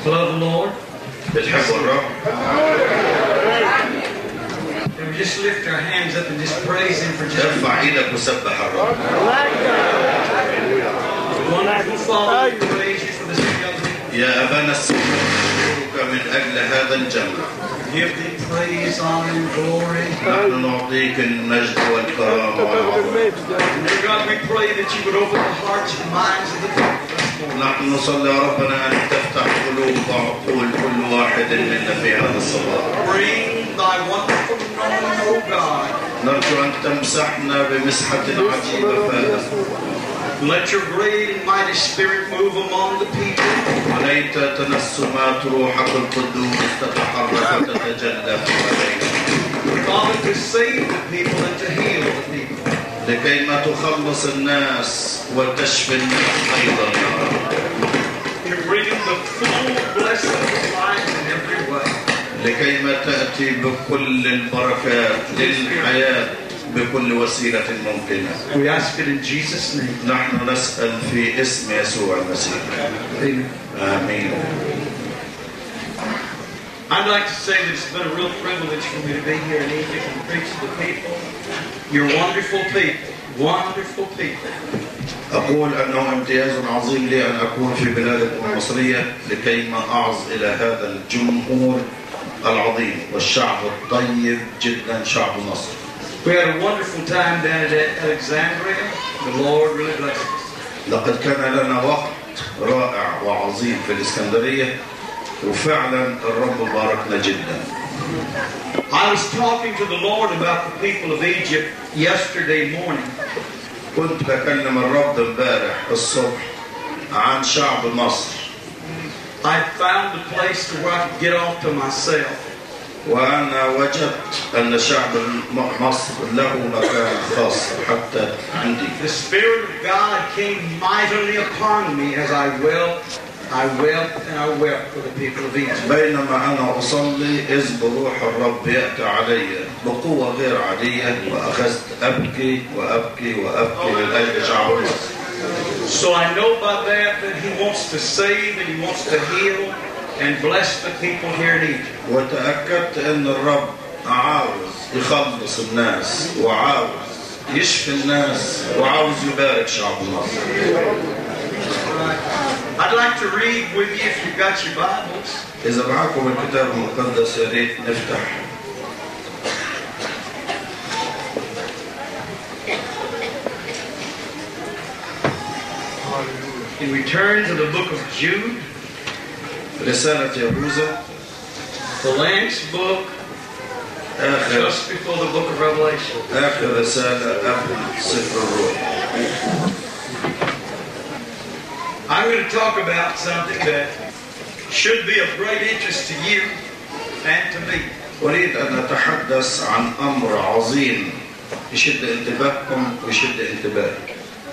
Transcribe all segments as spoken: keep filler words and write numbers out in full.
Love the Lord. بتحبوا الرب؟ And we just lift our hands up and just praise Him for just ارفع ايدك وسبح الرب. wonderful Father. We praise You for this gathering. يا أبانا السماوي نشكرك من أجل هذا الجمع. Give Thee praise, honor, and glory. نحن نعطيك المجد والكرامة والعظمة. And dear God, we pray that You would open the hearts and minds of the people this morning. نحن نصلي يا ربنا أن تفتح قلوب وعقول كل واحد منا في هذا الصباح. Bring Thy wonderful knowing, O God. نرجو أن تمسحنا بمسحة عجيبة فائقة. Let Your great and mighty Spirit move among the people. وليت تنسمات روحك القدوس تتحرك وتتجلى في علينا. Father, to save the people and to heal the people. لكي ما تخلص الناس وتشفي الناس أيضا يا رب. To bring them the full blessing of life in every way. لكي ما تأتي بكل البركات للحياة بكل وسيلة ممكنة. We ask it in Jesus' name. نحن نسأل في اسم يسوع المسيح. Amen. آمين. I'd like to say that it's been a real privilege for me to be here in Egypt and preach to the people. You're wonderful people. Wonderful people. أقول أنه امتياز عظيم لي أن أكون في بلادكم المصرية لكي ما أعظ إلى هذا الجمهور العظيم والشعب الطيب جدا شعب مصر. We had a wonderful time down at Alexandria. The Lord really blessed us. لقد كان لنا وقت رائع وعظيم في الإسكندرية وفعلا الرب باركنا جدا. I was talking to the Lord about the people of Egypt yesterday morning. كنت بكلم الرب امبارح الصبح عن شعب مصر. I found a place to where I could get off to myself. وأنا وجدت أن شعب مصر له مكان خاص حتى عندي. The Spirit of God came mightily upon me as I wept. I wept and I wept for the people of Egypt. بينما أنا أصلي إذ بروح الرب يأتي علي بقوة غير عادية وأخذت أبكي وأبكي وأبكي من أجل شعب مصر. So I know by that that He wants to save and He wants to heal and bless the people here in Egypt. وتأكدت أن الرب عاوز يخلص الناس وعاوز يشفي الناس وعاوز يبارك شعب مصر. I'd like to read with you if you've got your Bibles. إذا معكم الكتاب المقدس يا ريت نفتح. And we turn to the book of Jude. رسالة يهوذا. The last book آخر just before the book of Revelation. آخر رسالة قبل سفر الروح. I'm going to talk about something that should be of great interest to you and to me. أريد أن أتحدث عن أمر عظيم يشد انتباهكم ويشد انتباهي.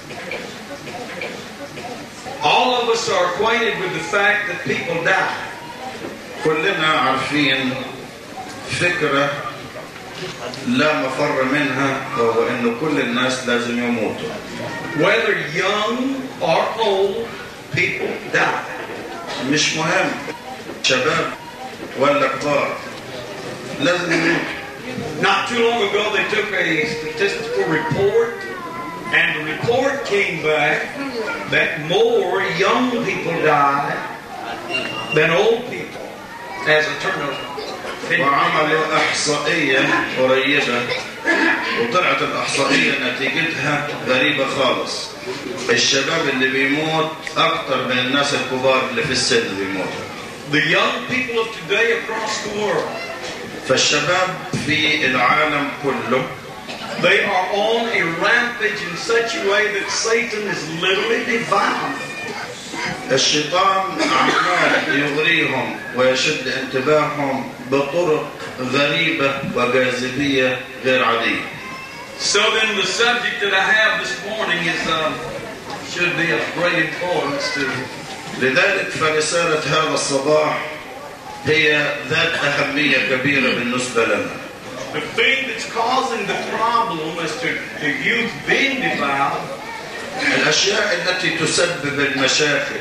All of us are acquainted with the fact that people die. كلنا عارفين فكرة لا مفر منها وهو إنه كل الناس لازم يموتوا. Whether young or old, people die. مش مهم شباب ولا كبار لازم يموتوا. Not too long ago, they took a statistical report, and the report came back that more young people die than old people as a turnover. وعملوا إحصائية قريبة وطلعت الإحصائية نتيجتها غريبة خالص. الشباب اللي بيموت أكتر من الناس الكبار اللي في السن بيموتوا. The young people of today across the world, فالشباب في العالم كله they are on a rampage in such a way that Satan is literally devouring them. الشيطان عمال يغريهم ويشد انتباههم بطرق غريبة وجاذبية غير عادية. So then the subject that I have this morning is um, should be of great importance to you. لذلك فرسالة هذا الصباح هي ذات أهمية كبيرة بالنسبة لنا. The thing that's causing the problem is to, to youth being devoured. الأشياء التي تسبب المشاكل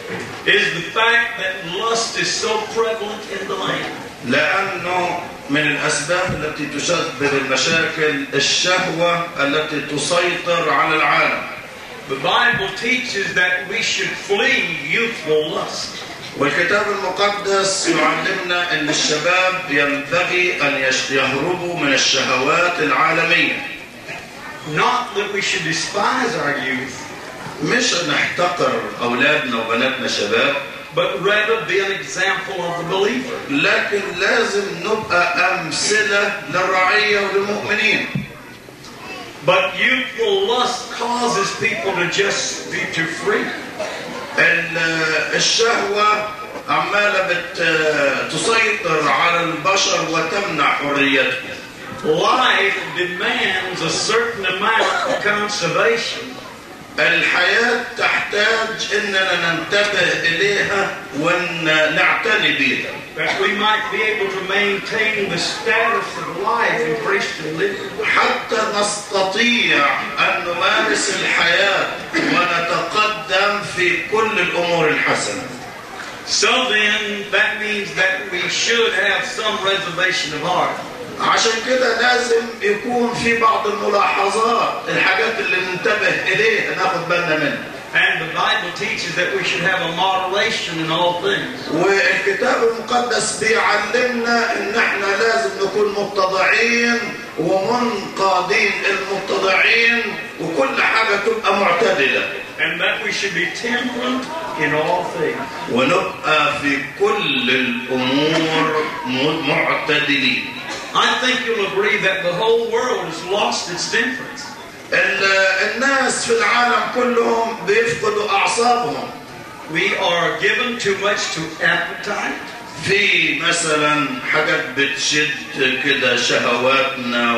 is the fact that lust is so prevalent in the land. لأنه من الأسباب التي تسبب المشاكل الشهوة التي تسيطر على العالم. The Bible teaches that we should flee youthful lust. والكتاب المقدس يعلمنا أن الشباب ينبغي أن يهربوا من الشهوات العالمية. Not that we should despise our youth. مش نحتقر أولادنا وبناتنا شباب. But rather be an example of the believer. لكن لازم نبقى أمثلة للرعية وللمؤمنين. But youthful lust causes people to just be too free. الشهوة عمالة بتسيطر على البشر وتمنع حريتهم. Life demands a certain amount of conservation. الحياة تحتاج إننا ننتبه إليها ونعتني بها. That we might be able to maintain the status of life in Christian living. حتى نستطيع أن نمارس الحياة ونتقدم في كل الأمور الحسنة. So then, that means that we should have some reservation of heart. عشان كده لازم يكون في بعض الملاحظات الحاجات اللي ننتبه إليها ناخد بالنا منها. And the Bible teaches that we should have a moderation in all things. والكتاب المقدس بيعلمنا ان احنا لازم نكون متضعين ومنقادين المتضعين وكل حاجة تبقى معتدلة. And that we should be temperate in all things. ونبقى في كل الأمور معتدلين. I think you'll agree that the whole world has lost its temperance. الناس في العالم كلهم بيفقدوا أعصابهم. We are given too much to appetite. في مثلا حاجات بتشد كده شهواتنا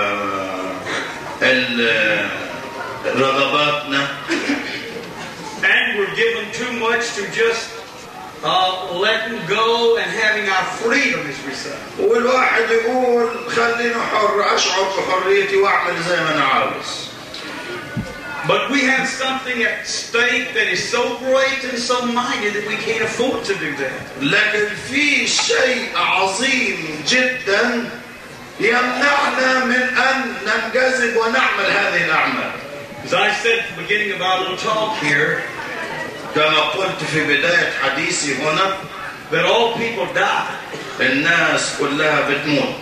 ورغباتنا. And we're given too much to just uh, letting go and having our freedom, as we say. والواحد يقول خليني حر أشعر بحريتي وأعمل زي ما أنا عاوز. But we have something at stake that is so great and so mighty that we can't afford to do that. لكن في شيء عظيم جدا يمنعنا من أن ننجذب ونعمل هذه الأعمال. As I said at the beginning of our little talk here, كما قلت في بداية حديثي هنا, that all people die. الناس كلها بتموت.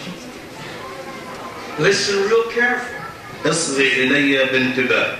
Listen real careful. اصغي إلي بانتباه.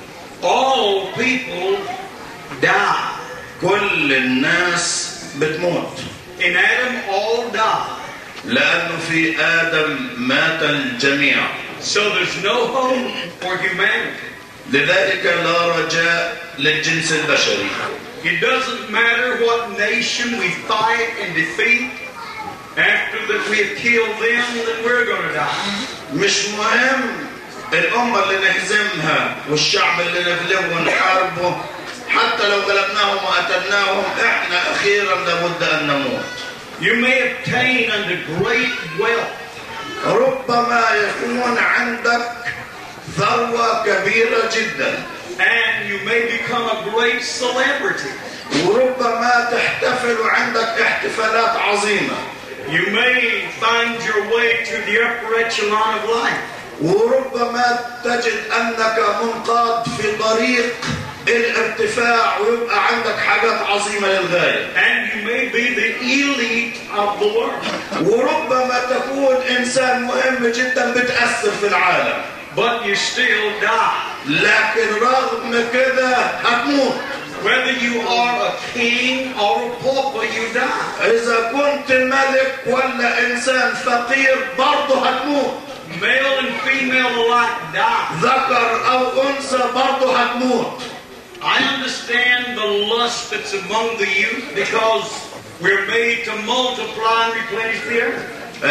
All people die. كل الناس بتموت. In Adam all die. لأنه في آدم مات الجميع. So there's no hope for humanity. لذلك لا رجاء للجنس البشري. It doesn't matter what nation we fight and defeat. After that we have killed them, then we're going to die. مش مهم الأمة اللي نهزمها والشعب اللي نغلبه ونحاربه، حتى لو غلبناهم وقتلناهم احنا أخيرا لابد أن نموت. You may obtain under great wealth. ربما يكون عندك ثروة كبيرة جدا. And you may become a great celebrity. وربما تحتفل عندك احتفالات عظيمة. You may find your way to the upper echelon of life. وربما تجد أنك منقاد في طريق الارتفاع ويبقى عندك حاجات عظيمة للغاية. And you may be the elite of the world. وربما تكون إنسان مهم جدا بتأثر في العالم. But you still die. لكن رغم كده هتموت. Whether you are a king or a pauper, you die. إذا كنت ملك ولا إنسان فقير برضه هتموت. Male and female alike die. ذكر أو أنثى برضه هتموت. I understand the lust that's among the youth because we're made to multiply and replenish the earth.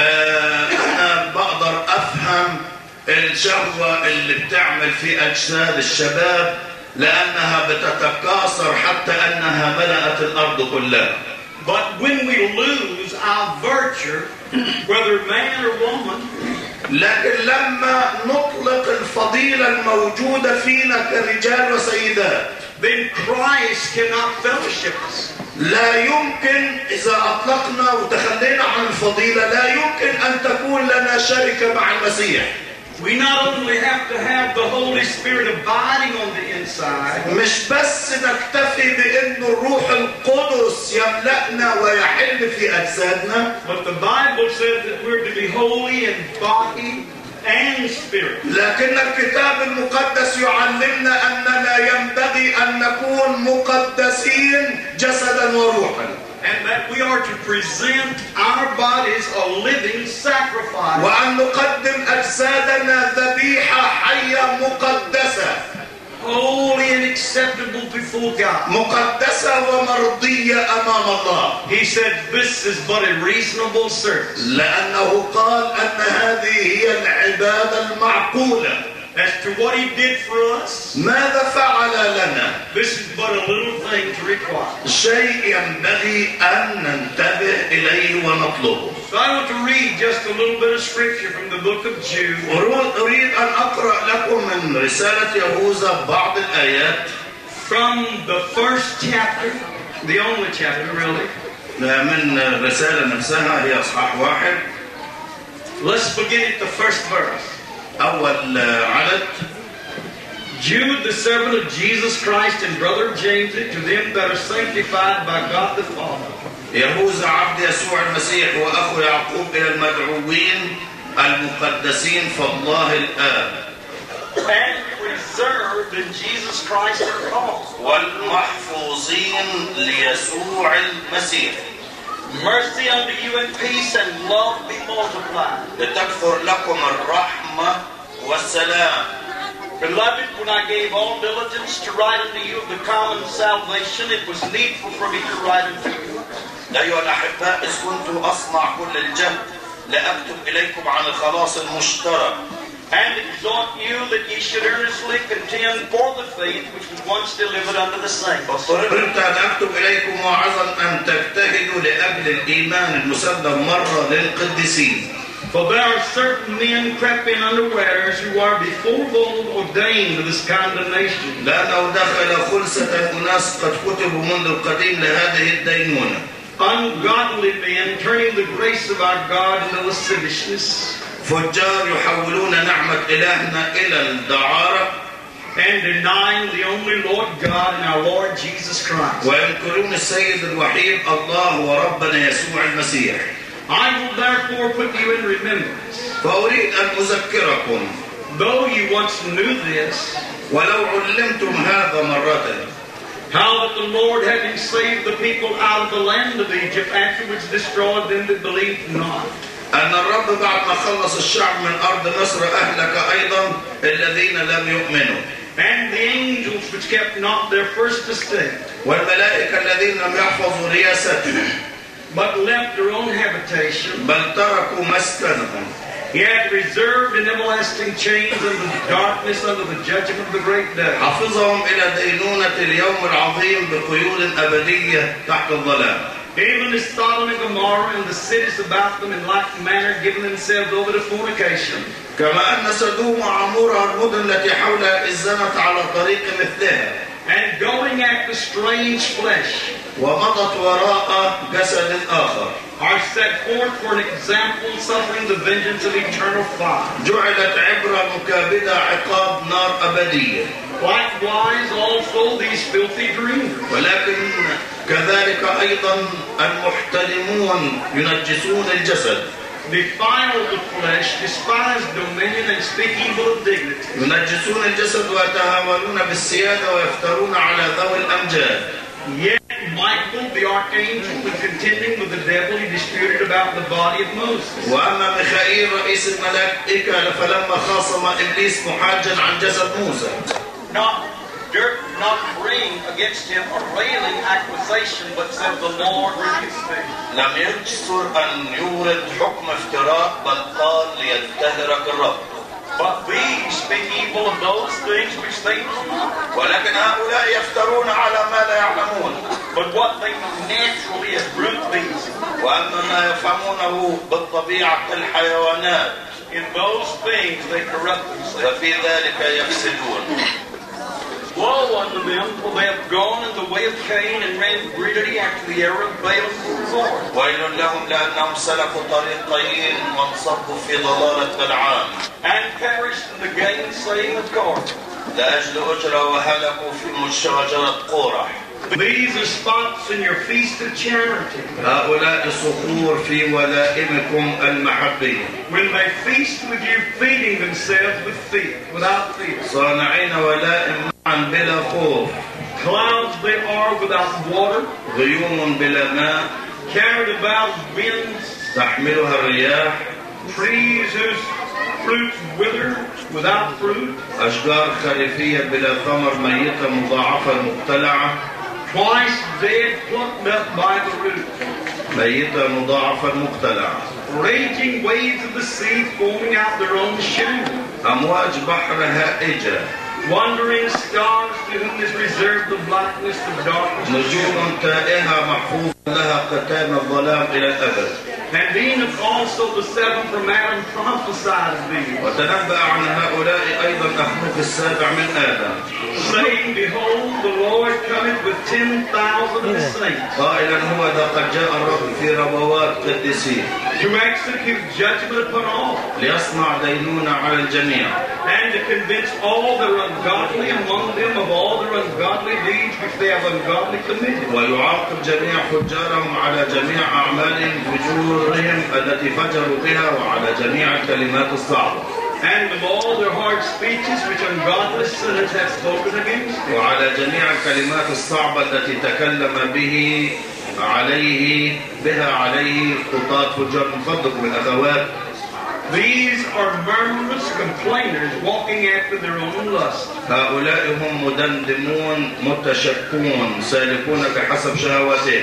أنا بقدر أفهم الشهوة اللي بتعمل في أجساد الشباب لأنها بتتكاثر حتى أنها ملأت الأرض كلها. But when we lose our virtue, whether man or woman, لكن لما نطلق الفضيلة الموجودة فينا كرجال وسيدات, then Christ cannot fellowship us. لا يمكن إذا أطلقنا وتخلينا عن الفضيلة لا يمكن أن تكون لنا شركة مع المسيح. We not only have to have the Holy Spirit abiding on the inside, مش بس نكتفي بأن الروح القدس يملأنا ويحل في أجسادنا, but the Bible says that we're to be holy in body and spirit. لكن الكتاب المقدس يعلمنا أننا ينبغي أن نكون مقدسين جسدا وروحا. And that we are to present our bodies a living sacrifice. وأن نقدم أجسادنا ذبيحة حية مقدسة. Holy and acceptable before God. مقدسة ومرضية أمام الله. He said this is but a reasonable service. لأنه قال أن هذه هي العبادة المعقولة. As to what he did for us, ماذا فعل لنا؟ this is but a little thing to require. شيء ينبغي أن ننتبه إليه ونطلبه. So I want to read just a little bit of scripture from the book of Jude. أريد أن أقرأ لكم من رسالة يهوذا بعض الآيات. From the first chapter, the only chapter really. من الرسالة نفسها هي أصحاح واحد. Let's begin at the first verse. أول عدد. Jude, the servant of Jesus Christ and brother James, to them that are sanctified by God the Father. يهوذا عبد يسوع المسيح وأخو يعقوب إلى المدعوين المقدسين فالله الآب. And preserved in Jesus Christ and called. والمحفوظين ليسوع المسيح. Mercy unto you and peace and love be multiplied. لتكثر لكم الرحمة والسلام. Beloved, when I gave all diligence to write unto you of the common salvation, it was needful for me to write unto you. أيها الأحباء, إذ كنت أصنع كل الجهد لأكتب إليكم عن الخلاص المشترك. And exhort you that ye should earnestly contend for the faith which was once delivered unto the saints. فاضطررت أن أكتب إليكم واعظا أن تجتهدوا لأجل الإيمان المسلم مرة للقديسين. For there are certain men crept in unawares who are beforeold ordained to this condemnation. لأنه دخل خلسة أناس قد كتبوا منذ القديم لهذه الدينونة. Ungodly men turning the grace of our God into lasciviousness. فجار يحولون نعمة إلهنا إلى الدعارة. And denying the only Lord God and our Lord Jesus Christ. وينكرون السيد الوحيد الله وربنا يسوع المسيح. I will therefore put you in remembrance. فأريد أن أذكركم. Though you once knew this. ولو علمتم هذا مرة. How that the Lord, having saved the people out of the land of Egypt, afterwards destroyed them that believed not. أن الرب بعد ما خلص الشعب من أرض مصر أهلك أيضا الذين لم يؤمنوا. And the angels which kept not their first estate. والملائكة الذين لم يحفظوا رياستهم. But left their own habitation. بل تركوا مسكنهم. He had reserved in everlasting chains under the darkness under the judgment of the great day. حفظهم إلى دينونة اليوم العظيم بقيود أبدية تحت الظلام. Even as Sodom and Gomorrah and the cities about them in like manner giving themselves over to fornication. كما أن سدوم وعمورها المدن التي حولها إزنت على طريق مثلها. And going after strange flesh. ومضت وراء جسد آخر. Are set forth for an example suffering the vengeance of eternal fire. جعلت عبرة مكابدة عقاب نار أبدية. Likewise also these filthy dreamers. ولكن كذلك أيضا المحتلمون ينجسون الجسد. Defile the flesh, despise dominion, and speak evil of dignity. ينجسون الجسد ويتهاونون بالسيادة ويفترون على ذوي الأمجاد. Yet Michael, the archangel, when contending with the devil, he disputed about the body of Moses. وأما ميخائيل رئيس الملائكة فلما خاصم إبليس محاجا عن جسد موسى. Not dirt, not bring against him a railing accusation, but said the Lord rebukes thee. لم يجسر أن يورد حكم افتراء بل قال لينتهرك الرب. But these speak evil of those things which they know not. ولكن هؤلاء يفترون على ما لا يعلمون. But what they know naturally as brute beasts. وأما ما يفهمونه بالطبيعة كالحيوانات. In those things they corrupt themselves. ففي ذلك يفسدون. Woe unto them, for they have gone in the way of Cain and ran greedily after the error of Balaam the Lord. ويل لهم لأنهم سلكوا طريق قايين وانصبوا في ضلالة بلعام. And perished in the gainsaying of Korah. لأجل أجرة وهلكوا في شجرة قورح. These are spots in your feast of charity. هؤلاء صخور في ولائمكم المحبية. When they feast with you, feeding themselves with fear, without fear. صانعين ولائم معا بلا خوف. Clouds they are without water. غيوم بلا ماء. Carried about winds. تحملها الرياح. Trees whose fruits wither without fruit. أشجار خريفية بلا ثمر ميتة مضاعفة مقتلعة. Twice dead, plucked up by the root. ميتة مضاعفة مقتلعة. Raging waves of the sea foaming out their own shame. أمواج بحر هائجة. Wandering stars to whom is reserved the blackness of darkness. نجوم تائهة محفوظة لها ختام الظلام إلى الأبد. And Enoch also the seventh from Adam prophesied of these. وتنبأ عن هؤلاء أيضا أخنوخ السابع من آدم. Saying, behold, the Lord cometh with ten thousand of his saints. قائلا هو ذا قد جاء الرب في ربوات قديسين. To execute judgment upon all. ليصنع دينونة على الجميع. And to convince all that are ungodly among them of all their ungodly deeds which they have ungodly committed. ويعاقب جميع فجارهم على جميع أعمالهم فجورهم التي فجروا بها وعلى جميع الكلمات الصعبة. And of all their hard speeches which ungodly sinners have spoken against him. وعلى جميع الكلمات الصعبة التي تكلم به عليه بها عليه خطاة فجار. من فضلكم الأخوات. These are murmurous complainers walking after their own lust. هؤلاء هم مدندمون متشكون سالكون بحسب شهواتهم.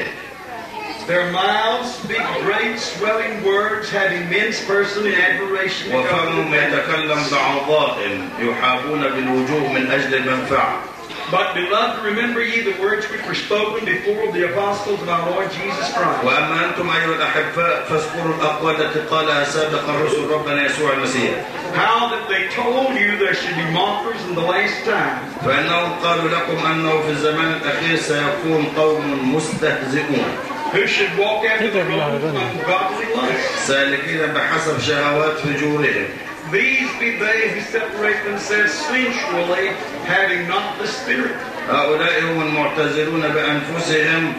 Their mouths speak great swelling words, having men's person in admiration. وفمهم يتكلم بعظائم يحابون بالوجوه من أجل المنفعة. But beloved, remember ye the words which were spoken before the apostles of our Lord Jesus Christ. وأما أنتم أيها الأحباء فاذكروا الأقوال التي قالها سابقا رسل ربنا يسوع المسيح. How that they told you there should be mockers in the last time. فإنهم قالوا لكم أنه في الزمان الأخير سيكون قوم مستهزئون. Who should walk after their own ungodly lusts. سالكين بحسب شهوات فجورهم. These be they who separate themselves sensually, having not the Spirit. هؤلاء هم المعتزلون بأنفسهم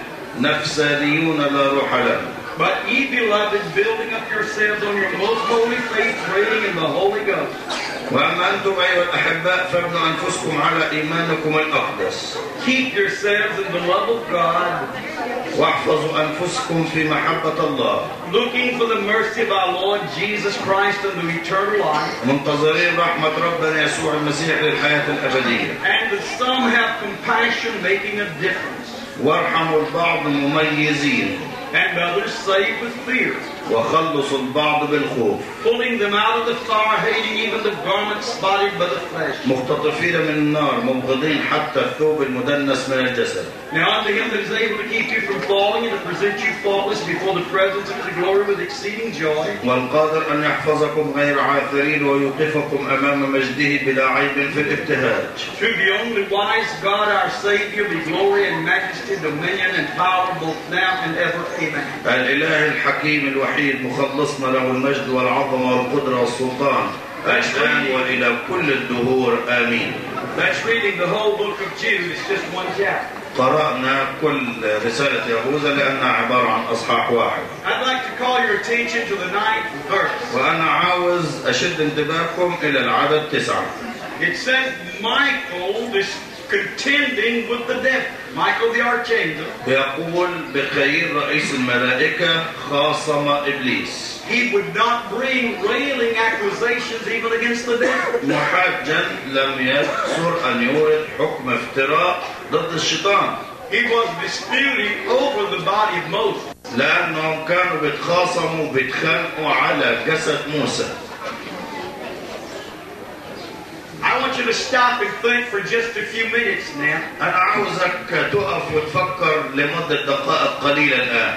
نفسانيون لا روح لهم. But ye beloved, building up yourselves on your most holy faith, praying in the Holy Ghost. وأما أنتم أيها الأحباء فابنوا أنفسكم على إيمانكم الأقدس. Keep yourselves in the love of God. واحفظوا أنفسكم في محبة الله. Looking for the mercy of our Lord Jesus Christ unto eternal life. منتظرين رحمة ربنا يسوع المسيح للحياة الأبدية. And that some have compassion, making a difference. وارحموا البعض مميزين. And others save with fear. وخلصوا البعض بالخوف. Pulling them out of the fire, hating even the garment spotted by the flesh. مختطفين من النار مبغضين حتى الثوب المدنس من الجسد. Now unto him that is able to keep you from falling and to present you faultless before the presence of his glory with exceeding joy. والقادر أن يحفظكم غير عاثرين ويوقفكم أمام مجده بلا عيب في الابتهاج. Through the only wise God our Savior be glory and majesty, dominion and power both now and ever. Amen. الإله الحكيم الوحيد مخلصنا له المجد والعظمة والقدرة والسلطان الآن وإلى كل الدهور آمين. That's reading the whole book of Jude. It's just one chapter. قرأنا كل رسالة يهوذا لأنها عبارة عن أصحاح واحد. I'd like to call your attention to the ninth verse. وأنا عاوز أشد انتباهكم إلى العدد تسعة. It says Michael is contending with the devil. Michael the archangel. يقول بخير رئيس الملائكة خاصم إبليس. He would not bring railing accusations even against the devil. محاجا لم يكثر أن يورد حكم افتراء ضد الشيطان. He was disputing over the body of Moses. لأنهم كانوا بيتخاصموا بيتخانقوا على جسد موسى. I want you to stop and think for just a few minutes now. أنا عاوزك تقف وتفكر لمدة دقائق قليلة الآن.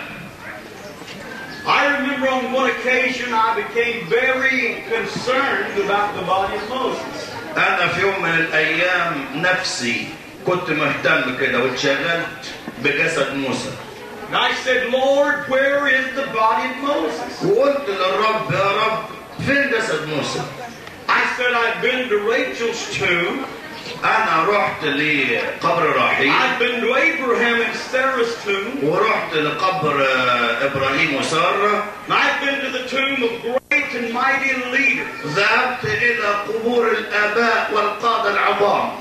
I remember on one occasion I became very concerned about the body of Moses. أنا في يوم من الأيام نفسي كنت مهتم كده واتشغلت بجسد موسى. And I said, Lord, where is the body of Moses? وقلت للرب يا رب فين جسد موسى؟ I said, I've been to Rachel's tomb. أنا رحت لقبر راحيل. I've been to Abraham and Sarah's tomb. ورحت لقبر إبراهيم وسارة. I've been to the tomb of great and mighty leaders. ذهبت إلى قبور الآباء والقادة العظام.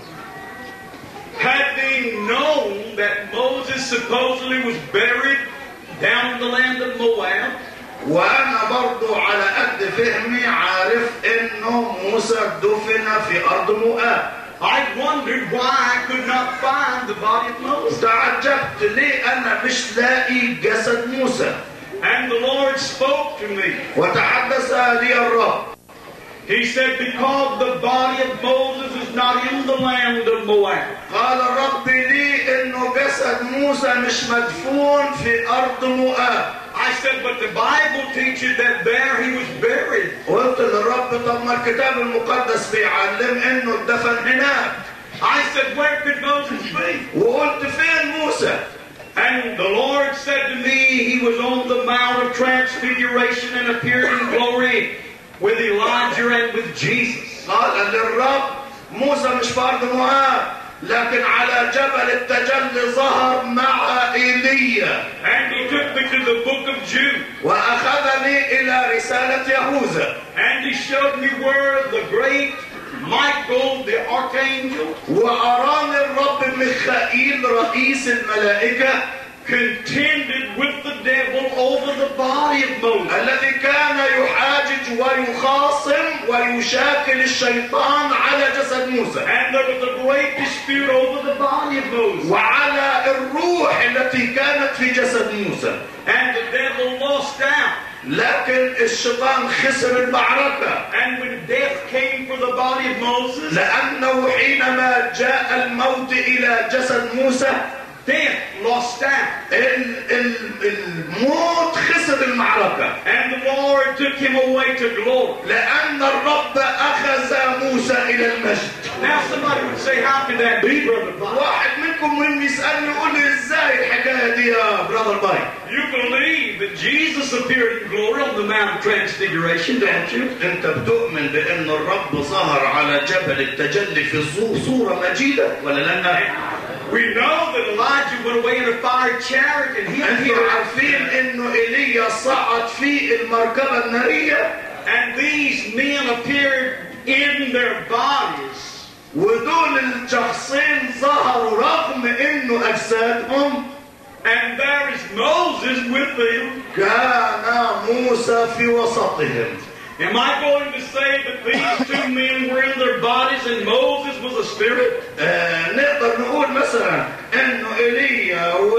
Having known that Moses supposedly was buried down in the land of Moab. وأنا برضو على قد فهمي عارف إنه موسى دفن في أرض موآب. I wondered why I could not find the body of Moses. تعجبت ليه أنا مش لاقي جسد موسى. And the Lord spoke to me. وتحدث لي الرب. He said, because the body of Moses is not in the land of Moab. قال الرب لي إنه جسد موسى مش مدفون في أرض موآب. I said, but the Bible teaches that there he was buried. قلت للرب طب ما الكتاب المقدس بيعلم إنه اتدفن هناك. I said, where could Moses be? وقلت فين موسى؟ And the Lord said to me, he was on the Mount of Transfiguration and appeared in glory with Elijah and with Jesus. قال للرب موسى مش في أرض موآب لكن على جبل التجلي ظهر مع إيليا. And he took me to the book of Jude. وأخذني إلى رسالة يهوذا. And he showed me where the great Michael, the archangel, وأراني الرب ميخائيل رئيس الملائكة contended with the devil over the body of Moses. الذي كان يحاجج ويخاصم ويشاكل الشيطان على جسد موسى. And there was a great dispute over the body of Moses. وعلى الروح التي كانت في جسد موسى. And the devil lost out. لكن الشيطان خسر المعركة. And when death came for the body of Moses, لأنه حينما جاء الموت إلى جسد موسى death lost out. الموت خسر المعركة. And the Lord took him away to glory. لأن الرب أخذ موسى إلى المجد. Now somebody would say, how can that be, Brother Bob? واحد منكم من يسألني يقول لي إزاي الحكاية دي يا Brother Mike؟ You believe that Jesus appeared in glory on the Mount of Transfiguration, don't you? أنت بتؤمن بأن الرب ظهر على جبل التجلي في صورة مجيدة ولا لا؟ We know that Elijah went away in a fire chariot and he أنتم appeared. عارفين إنه إيليا صعد في المركبة النارية. And these men appeared in their bodies. ودول الشخصين ظهروا رغم إنه أجسادهم. And there is Moses with them. كان موسى في وسطهم. Am I going to say that these two men were in their bodies and Moses was a spirit? آه نقدر نقول مثلا إنه إيليا و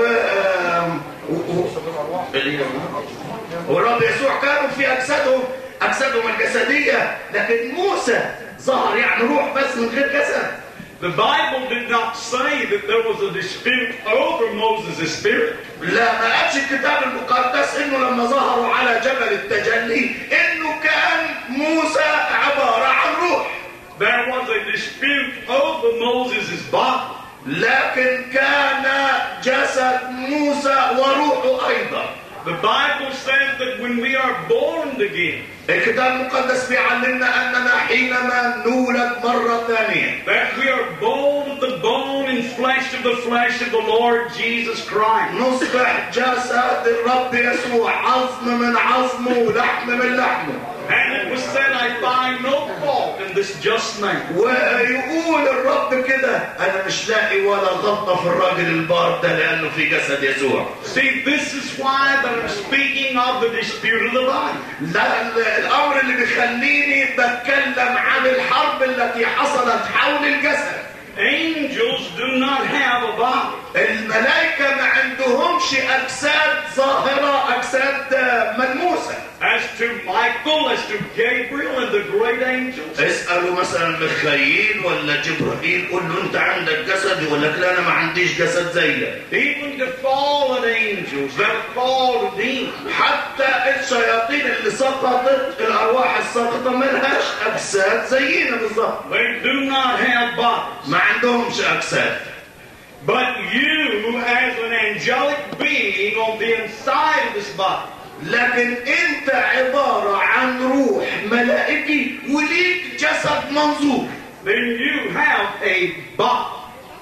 إيليا والرب يسوع كانوا في أجسادهم أجسادهم الجسدية لكن موسى ظهر يعني روح بس من غير جسد. The Bible did not say that there was a dispute over Moses' spirit. لا ما قالش الكتاب المقدس إنه لما ظهروا على جبل التجلي إنه كان موسى عبارة عن روح. There was a dispute over Moses' body. لكن كان جسد موسى وروحه أيضا. The Bible says that when we are born again, الكتاب المقدس بيعلمنا أننا حينما نولد مرة ثانية that we are bone of the bone and flesh of the flesh of the Lord Jesus Christ. نصبح جسد الرب يسوع عظم من عظمه ولحم من لحمه. And it was said, I find no fault in this just man. ويقول الرب كده أنا مش لاقي ولا غلطة في الراجل البار ده لأنه في جسد يسوع. See, this is why that I'm speaking of the dispute of the body. لا الأمر اللي بيخليني بتكلم عن الحرب التي حصلت حول الجسد. Angels do not have a body. الملائكة ما عندهمش أجساد ظاهرة، أجساد ملموسة. As to Michael, as to Gabriel and the great angels. اسألوا مثلا ميخائيل ولا جبرائيل، قول له أنت عندك جسد، يقول لك لا أنا ما عنديش جسد زيك. Even the fallen angels that are called demons. حتى الشياطين اللي سقطت، الأرواح الساقطة ما لهاش أجساد زينا بالظبط. They do not have bodies. ما عندهمش أجساد. But you, as an angelic being on the inside of this body. لكن انت عبارة عن روح ملائكي وليك جسد منظور. Then you have a body.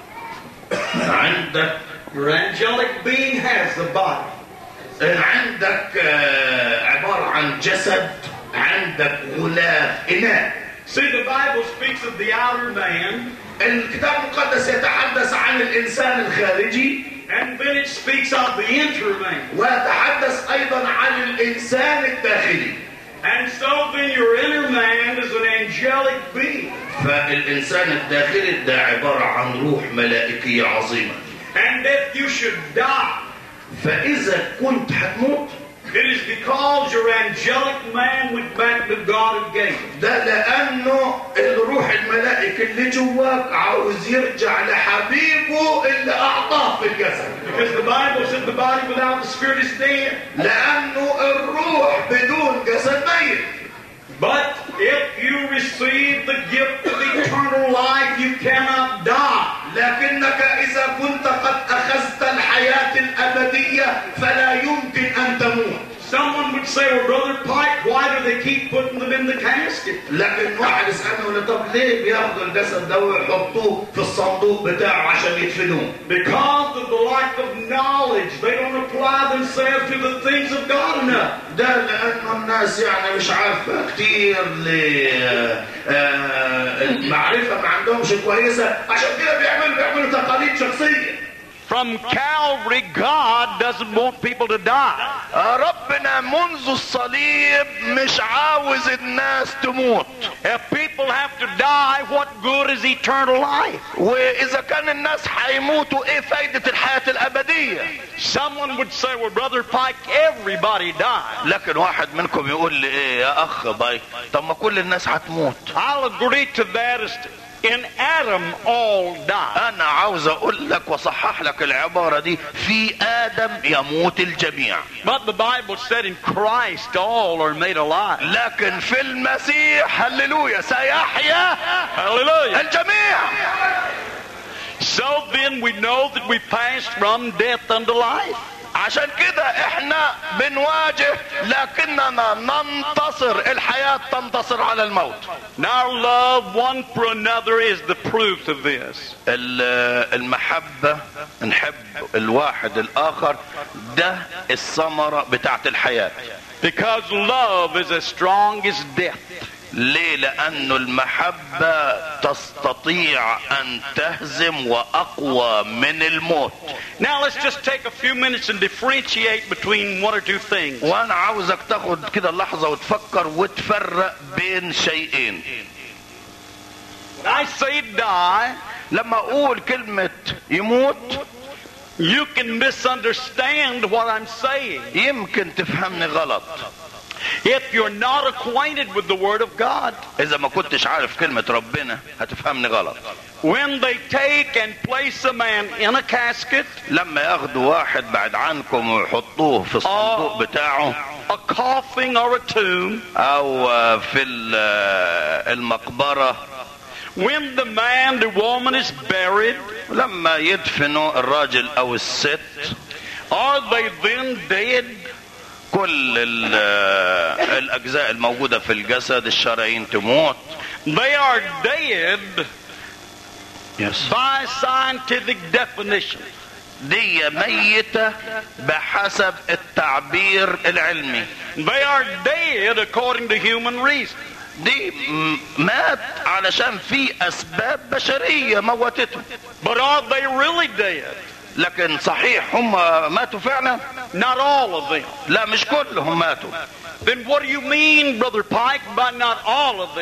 عندك Your angelic being has the body. عندك عبارة عن جسد، عندك غلاف إناء. See, the Bible speaks of the outer man. الكتاب المقدس يتحدث عن الإنسان الخارجي. And then it speaks of the inner man. ويتحدث أيضا عن الإنسان الداخلي. And so then your inner man is an angelic being. فالإنسان الداخلي ده عبارة عن روح ملائكية عظيمة. And if you should die, فإذا كنت هتموت، it is because your angelic man went back to God and gave it. ده لأنه الروح الملائكي اللي جواك عاوز يرجع لحبيبه اللي أعطاه في الجسد. Because the Bible said the body without the spirit is dead. لأنه الروح بدون جسد ميت. But if you receive the gift of eternal life, you cannot die. لكنك إذا كنت قد أخذت الحياة الأبدية فلا يمكن أن تموت. Someone would say, well, Brother Pike, why do they keep putting them in the casket? لكن واحد يسألني ولا طب ليه بياخدوا الجسد ده ويحطوه في الصندوق بتاعه عشان يدفنوه؟ Because of the lack of knowledge, they don't apply themselves to the things of God enough. ده لأنه الناس يعني مش عارفة كتير المعرفة ما عندهمش كويسة، عشان كده بيعملوا بيعملوا تقاليد شخصية. From Calvary, God doesn't want people to die. ربنا منذ الصليب مش عاوز الناس تموت. If people have to die, what good is eternal life? وإذا كان الناس هيموتوا إيه فايدة الحياة الأبدية؟ Someone would say, well, Brother Pike, everybody dies. لكن واحد منكم يقول لي إيه يا أخ باي؟ طب ما كل الناس هتموت. I'll agree to that. In Adam all die. أنا عاوز أقول لك وصحح لك العبارة دي، في آدم يموت الجميع. But the Bible said in Christ all are made alive. لكن في المسيح هللويا سيحيا هللويا الجميع. So then we know that we passed from death unto life. عشان كده احنا بنواجه لكننا ننتصر، الحياة تنتصر على الموت. Now love one for another is the proof of this. المحبة، نحب الواحد الآخر، ده الثمرة بتاعت الحياة. Because love is as strong as death. ليه؟ لأنه المحبة تستطيع أن تهزم وأقوى من الموت. Now let's just take a few minutes and differentiate between one or two things. وأنا عاوزك تاخد كده لحظة وتفكر وتفرق بين شيئين. When I say die, لما أقول كلمة يموت, you can misunderstand what I'm saying. يمكن تفهمني غلط. If you're not acquainted with the Word of God, إذا ما كنتش عارف كلمة ربنا هتفهمني غلط. When they take and place a man in a casket, لما ياخدوا واحد بعد عنكم ويحطوه في الصندوق بتاعه, a coffin or a tomb, أو في المقبرة, when the man, the woman is buried, لما يدفنوا الراجل أو الست, are they then dead? كل الأجزاء الموجودة في الجسد الشرايين تموت. They are dead yes. by scientific definition. دي ميتة بحسب التعبير العلمي. They are dead according to human reason. دي مات علشان في أسباب بشرية موتتهم. But are they really dead? لكن صحيح هم ماتوا فعلا؟ Not all of them. لا مش كلهم ماتوا. Then what do you mean, Brother Pike, by not all of them?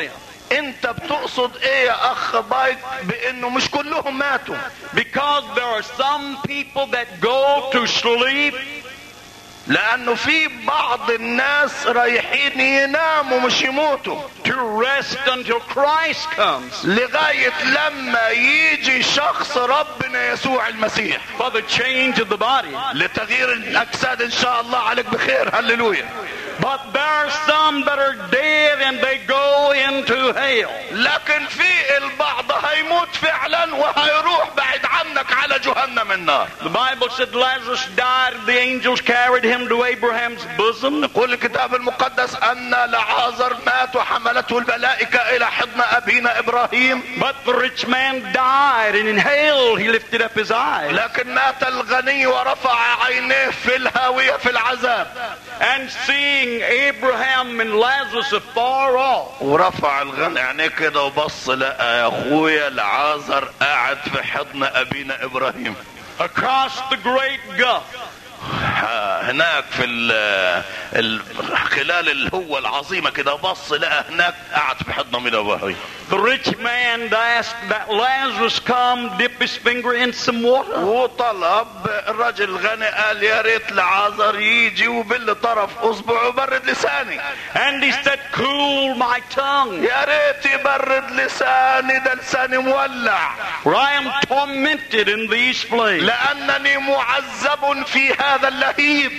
انت بتقصد ايه يا اخ بايك بانه مش كلهم ماتوا؟ Because there are some people that go to sleep. لانه في بعض الناس رايحين يناموا مش يموتوا. To rest until Christ comes. لغاية لما يجي شخص ربنا يسوع المسيح. For the change of the body. لتغيير الاجساد ان شاء الله. عليك بخير. هللويا. But there are some that are dead and they go into hell. لكن في البعض هيموت فعلا وهيروح بعد عنك على جهنم النار. The Bible said Lazarus died and the angels carried him to Abraham's bosom. يقول الكتاب المقدس ان لعازر مات وحملته الملائكة الى حضن ابينا ابراهيم. But the rich man died and in hell he lifted up his eyes. لكن مات الغني ورفع عينيه في الهاوية في العذاب. And seeing Abraham and Lazarus afar off. ورفع الغني عينيه كده وبص لقى يا اخويا لعازر قاعد في حضن ابينا ابراهيم. Across the great gulf. هناك في ال خلال الهوة العظيمة كده بص لقى هناك قاعد في حضن من ابراهيم. The rich man asked that Lazarus come dip his finger in some water. وطلب الرجل الغني قال يا ريت لعازر يجي وبل طرف اصبعه وبرد لساني. And he said cool my tongue. يا ريت يبرد لساني ده لساني مولع. For I am tormented in these flames. لانني معذب في هذا اللهيب.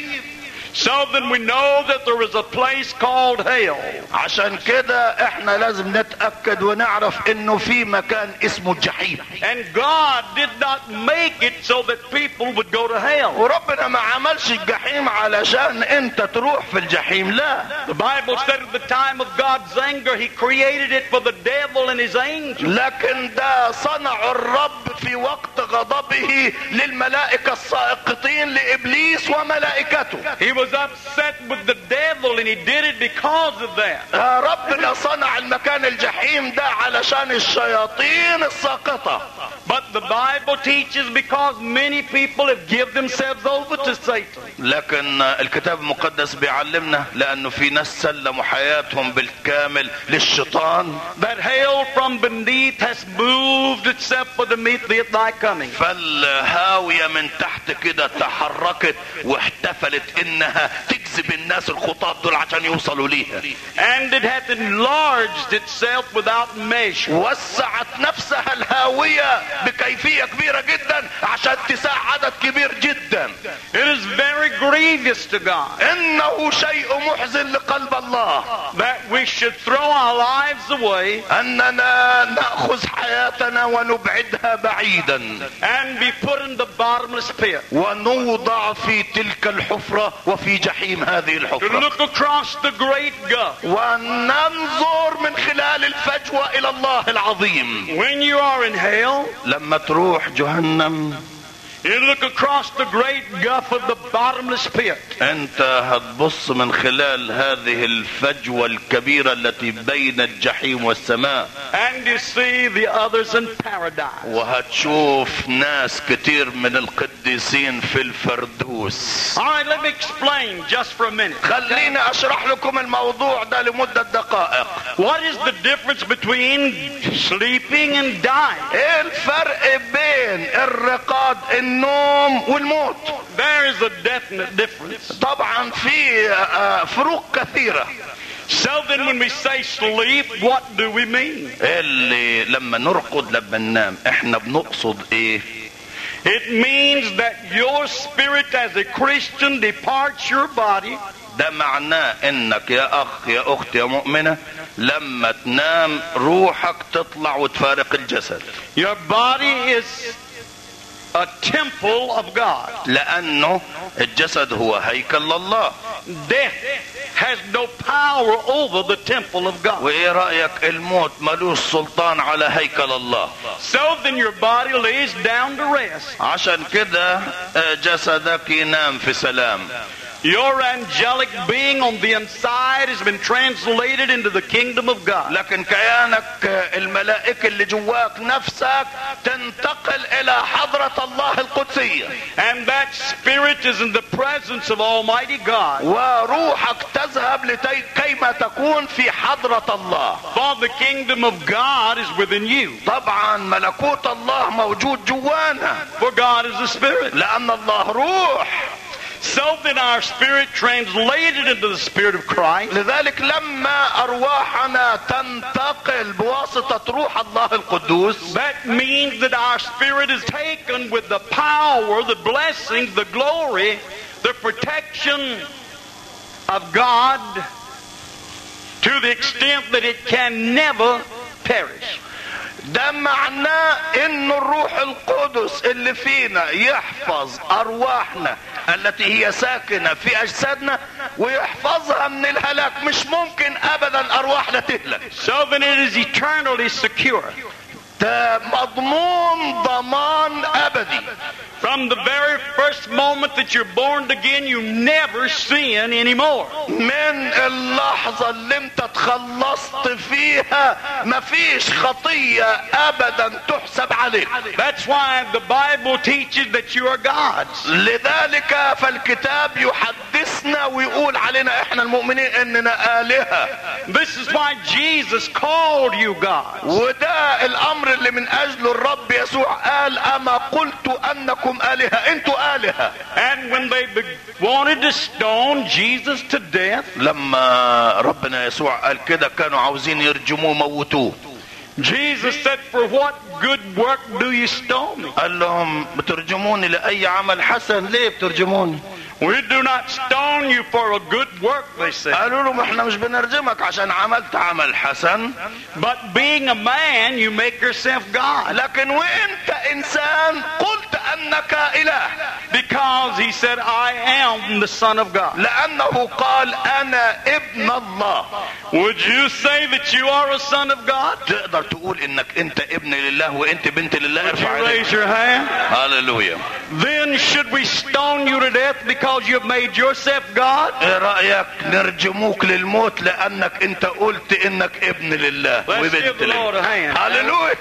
So then we know that there is a place called hell. عشان كده احنا لازم نتأكد ونعرف انه في مكان اسمه الجحيم. And God did not make it so that people would go to hell. وربنا ما عملش الجحيم علشان انت تروح في الجحيم. لا. The Bible said at the time of God's anger he created it for the devil and his angels. لكن ده صنع الرب في وقت غضبه للملائكة الساقطين لابليس وملائكته. He was upset with the devil and he did it because of that. ربنا صنع المكان الجحيم ده علشان الشياطين الساقطة. But the Bible teaches because many people have given themselves over to Satan. لكن الكتاب المقدس بيعلمنا لأنه في ناس سلموا حياتهم بالكامل للشيطان. That hell from beneath has moved itself for to meet thy coming. فالهاوية من تحت كده تحركت واحتفلت إنها تجذب الناس الخطاة دول عشان يوصلوا ليها. And it hath enlarged itself without measure. وسعت نفسها الهاوية بكيفية كبيرة جدا عشان تساع عدد كبير جدا. It is very grievous to God. إنه شيء محزن لقلب الله. That we should throw our lives away. أننا نأخذ حياتنا ونبعدها بعيدا. And be put in the bottomless pit. ونوضع في تلك الحفرة وفي جحيم هذه الحفرة. To look across the great gulf. وننظر من خلال الفجوة إلى الله العظيم. When you are in hell. لما تروح جهنم. You look across the great gulf of the bottomless pit. انت هتبص من خلال هذه الفجوة الكبيرة التي بين الجحيم والسماء. And you see the others in paradise. وهتشوف ناس كتير من القديسين في الفردوس. All right, let me explain just for a minute. خليني اشرح لكم الموضوع ده لمدة دقائق. What is the difference between sleeping and dying? ايه الفرق بين الرقاد النوم والموت؟ There is a definite difference. طبعا في فروق كثيرة. So then when we say sleep, what do we mean? اللي لما نرقد لما ننام احنا بنقصد ايه؟ It means that your spirit as a Christian departs your body. ده معناه انك يا اخ يا اخت يا مؤمنة لما تنام روحك تطلع وتفارق الجسد. Your body is a temple of God. لأنه الجسد هو هيكل الله. Death has no power over the temple of God. وإيه رأيك الموت ملوش سلطان على هيكل الله. So then your body lays down to rest. عشان كده جسدك ينام في سلام. Your angelic being on the inside has been translated into the kingdom of God. لكن كيانك الملائكي اللي جواك نفسك تنتقل الى حضرة الله القدسية. And that spirit is in the presence of Almighty God. وروحك تذهب لكي كيما تكون في حضرة الله. For the kingdom of God is within you. طبعا ملكوت الله موجود جوانا. For God is a spirit. لأن الله روح. So that our spirit translated into the spirit of Christ. لذلك لما أرواحنا تنتقل بواسطة روح الله القدوس. That means that our spirit is taken with the power, the blessings, the glory, the protection of God to the extent that it can never perish. ده معناه ان الروح القدس اللي فينا يحفظ ارواحنا التي هي ساكنة في اجسادنا ويحفظها من الهلاك. مش ممكن ابدا ارواحنا تهلك. So that it is eternally secure. ده مضمون ضمان ابدي. From the very first moment that you're born again, you never sin anymore. من اللحظة اللي انت تخلصت فيها مفيش خطية ابدا تحسب عليك. That's why the Bible teaches that you are God's. لذلك فالكتاب يحدثنا ويقول علينا احنا المؤمنين اننا آلهة. This is why Jesus called you God. وده الامر اللي من اجله الرب يسوع قال اما قلت انكم آلهة. انتوا آلهة. And when they wanted to stone Jesus to death, لما ربنا يسوع قال كده كانوا عاوزين يرجموه موتوه. Jesus said, for what good work do you stone me? قال لهم بترجموني لأي عمل حسن. ليه بترجموني؟ We do not stone you for a good work, they said. قالوا لهم احنا مش بنرجمك عشان عملت عمل حسن. But being a man, you make yourself God. لكن وانت انسان قلت انك اله. Because he said, I am the Son of God. لانه قال انا ابن الله. Would you say that you are a son of God? تقدر تقول انك انت ابن لله وانت بنت لله؟ Would you ارفع raise your hand? هاليلويا. Then should we stone you to death because you have made yourself God? ايه رأيك نرجموك للموت لانك انت قلت انك ابن لله وبنت لله؟ هاليلويا.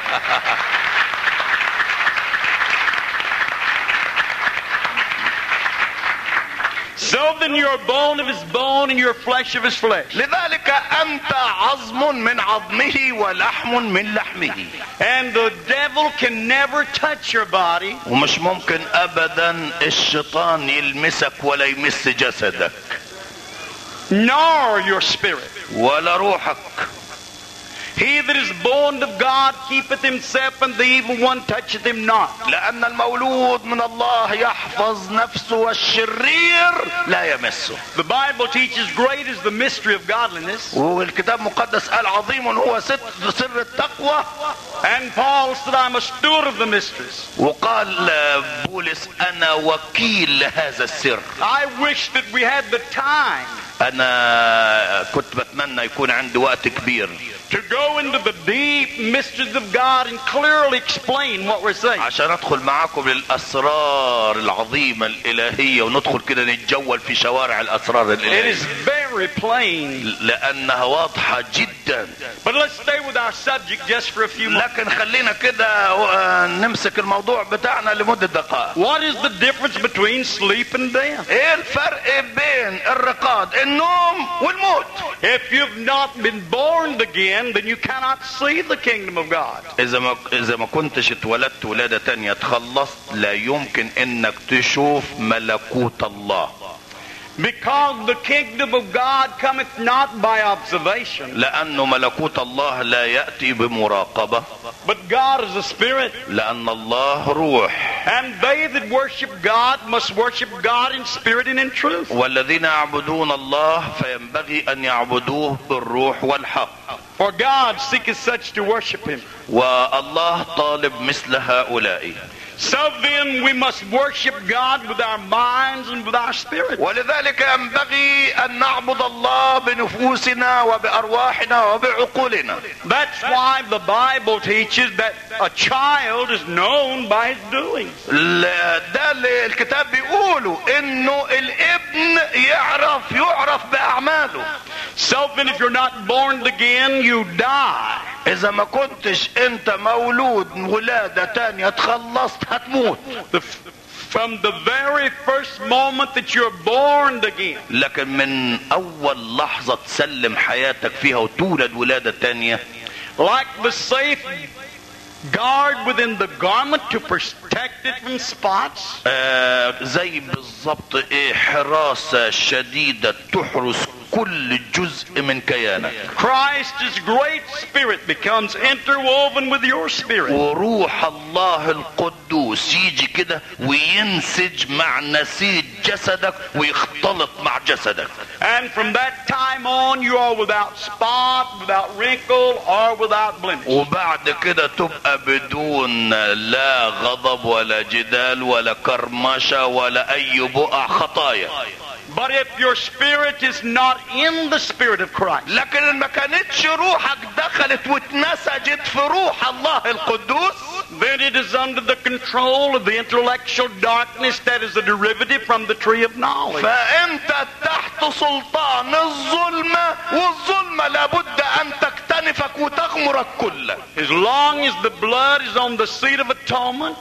So then you're bone of his bone and you're flesh of his flesh. لذلك أنت عظم من عظمه ولحم من لحمه. And the devil can never touch your body. ومش ممكن أبدا الشيطان يلمسك ولا يمس جسدك. Nor your spirit. ولا روحك. He that is born of God keepeth himself, and the evil one toucheth him not. لأن المولود من الله يحفظ نفسه والشرير لا يمسه. The Bible teaches great is the mystery of godliness. والكتاب المقدس قال عظيم هو سر التقوى. And Paul said, I'm a steward of the mysteries. وقال بولس أنا وكيل لهذا السر. I wish that we had the time. أنا كنت بتمنى يكون عندي وقت كبير. To go into the deep mysteries of God and clearly explain what we're saying. عشان ادخل معاكم للاسرار العظيمه الالهيه وندخل كده نتجول في شوارع الاسرار الالهيه. It is very plain. لانها واضحه جدا. But let's stay with our subject just for a few minutes. لكن خلينا كده نمسك الموضوع بتاعنا لمده دقائق. What is the difference between sleep and death? ايه الفرق بين الرقاد النوم والموت؟ If you've not been born again, then you cannot see the kingdom of God. إذا ما إذا ما كنتش اتولدت ولادة تانية تخلصت لا يمكن إنك تشوف ملكوت الله. Because the kingdom of God cometh not by observation. لأنه ملكوت الله لا يأتي بمراقبة. But God is a spirit. لأن الله روح. And they that worship God must worship God in spirit and in truth. والذين يعبدون الله فينبغي أن يعبدوه بالروح والحق. For God seeketh such to worship him. والله طالب مثل هؤلاء. So then we must worship God with our minds and with our spirit. ولذلك ينبغي أن نعبد الله بنفوسنا وبأرواحنا وبعقولنا. That's why the Bible teaches that a child is known by his doings. ده اللي الكتاب بيقوله إنه الابن الابن يعرف يعرف باعماله. So then if you're not born again, you die. اذا ما كنتش انت مولود ولادة تانية اتخلصت هتموت. The, from the very first moment that you're born again. لكن من اول لحظة تسلم حياتك فيها وتولد ولادة تانية. Like the safe guard within the garment to protect it from spots. آه زي بالضبط ايه حراسة شديدة تحرس كل جزء من كيانك. Christ's great spirit becomes interwoven with your spirit. وروح الله القدوس يجي كده وينسج مع نسيج جسدك ويختلط مع جسدك. And from that time on you are without spot, without wrinkle or without blemish. وبعد كده تبقى بدون لا غضب ولا جدال ولا كرمشة ولا اي بقع خطايا. But if your spirit is not in the spirit of Christ, لكن ما كانتش روحك دخلت واتنسجت في روح الله القدوس, then it is under the control of the intellectual darkness that is a derivative from the tree of knowledge. فانت تحت سلطان الظلمة, والظلمة لابد ان تكتنفك وتغمرك كله. As long as the blood is on the seat of atonement,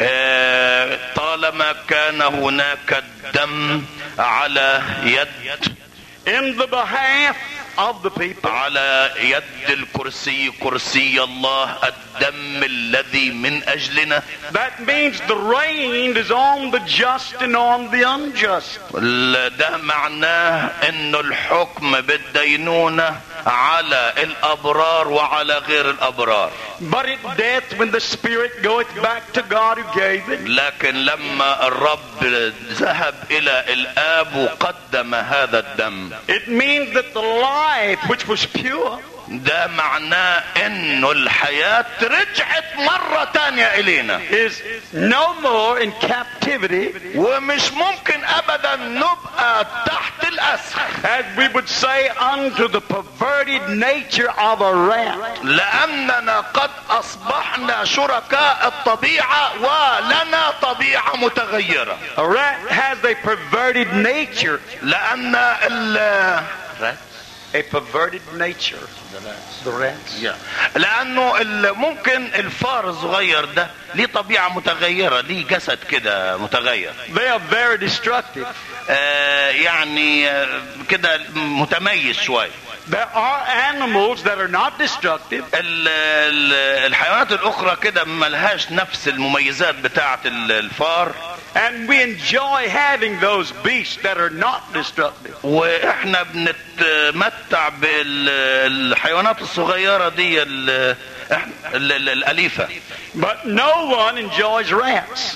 طالما كان هناك الدم على يد in the behalf of the people, على يد الكرسي كرسي الله, الدم الذي من اجلنا. that means the rain is on the just and on the unjust. ده معناه ان الحكم بالدينونة على الابرار وعلى غير الابرار. But at death, when the spirit goeth back to God who gave it, لكن لما الرب ذهب الى الاب وقدم هذا الدم, it means that the life which was pure, ده معناه انه الحياة رجعت مرة تانية الينا, is no more in captivity, ومش ممكن ابدا نبقى تحت الاسر, as we would say, unto the perverted nature of a rat. لاننا قد اصبحنا شركاء الطبيعة ولنا طبيعة متغيرة. A rat has a perverted nature. لان ال A perverted nature. The rats. Yeah. لانه ممكن الفار الصغير ده ليه طبيعة متغيرة, ليه جسد كده متغير. They are very destructive. آه يعني كده متميز شوي. There are animals that are not destructive. ال ال الحيوانات الاخرى كده ملهاش نفس المميزات بتاعة الفار. And we enjoy having those beasts that are not destructive. واحنا بنتمتع بالحيوانات الصغيرة دي ال ال ال الأليفة. But no one enjoys rats.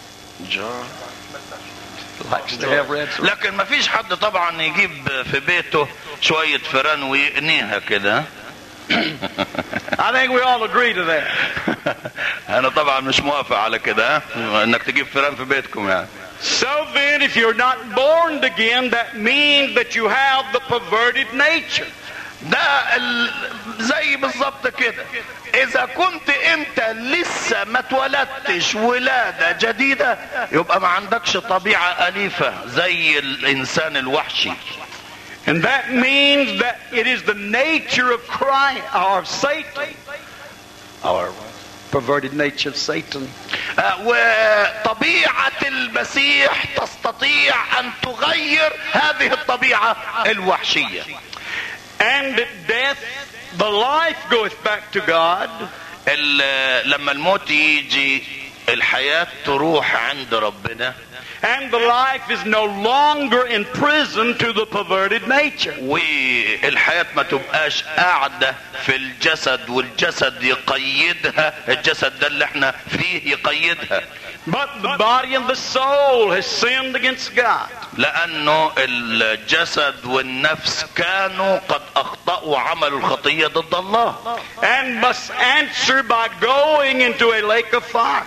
Likes to have rats. لكن ما فيش حد طبعا يجيب في بيته شوية فئران ويقنيها كده. I think we all agree to that. انا طبعا مش موافق على كده, انك تجيب فئران في بيتكم يعني. So then, if you're not born again, that means that you have the perverted nature. ده ال... زي بالظبط كده, اذا كنت انت لسه ما اتولدتش ولادة جديدة يبقى ما عندكش طبيعة أليفة زي الانسان الوحشي. And that means that it is the nature of Christ, or of Satan, or perverted nature of Satan. وطبيعة المسيح تستطيع أن تغير هذه الطبيعة الوحشية. And at death, the life goeth back to God. لما الموت يجي الحياة تروح عند ربنا. And the life is no longer in prison to the perverted nature. والحياة ما تبقاش قاعدة في الجسد والجسد يقيدها, الجسد ده اللي احنا فيه يقيدها. But the body and the soul has sinned against God. لأنه الجسد والنفس كانوا قد أخطأوا اخطأوا وعملوا الخطية ضد الله. And must answer by going into a lake of fire.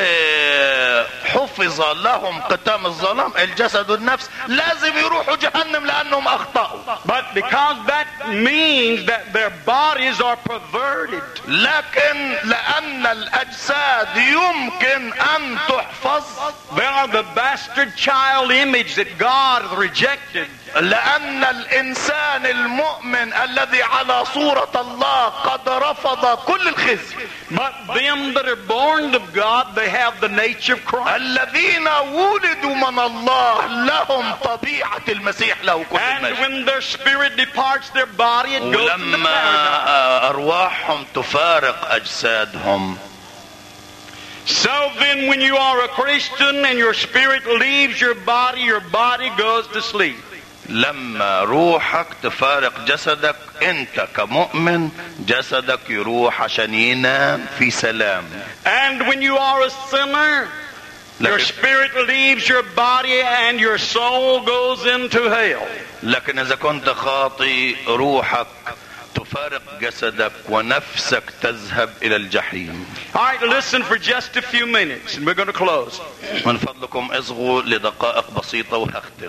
وحفظ لهم ختام الظلام الجسد والنفس لازم يروحوا جهنم لانهم اخطأوا. But because that means that their bodies are perverted. لكن لان الاجساد يمكن ان تحفظ. They are the bastard child image that God rejected. لان الانسان المؤمن الذي على صورة الله قد رفض كل الخزي. But them that are born of God, they have the nature of Christ. الذين ولدوا من الله لهم طبيعة المسيح له كل And المجد. when their spirit departs their body, it goes to the ولما paradise. ارواحهم تفارق اجسادهم. So then when you are a Christian and your spirit leaves your body, your body goes to sleep. لما روحك تفارق جسدك انت كمؤمن جسدك يروح عشان ينام في سلام. And when you are a sinner, your spirit leaves your body and your soul goes into hell. لكن اذا كنت خاطي روحك تفارق جسدك ونفسك تذهب الى الجحيم. All right, listen for just a few minutes and we're going to close. من فضلكم اصغوا لدقائق بسيطة وهختم.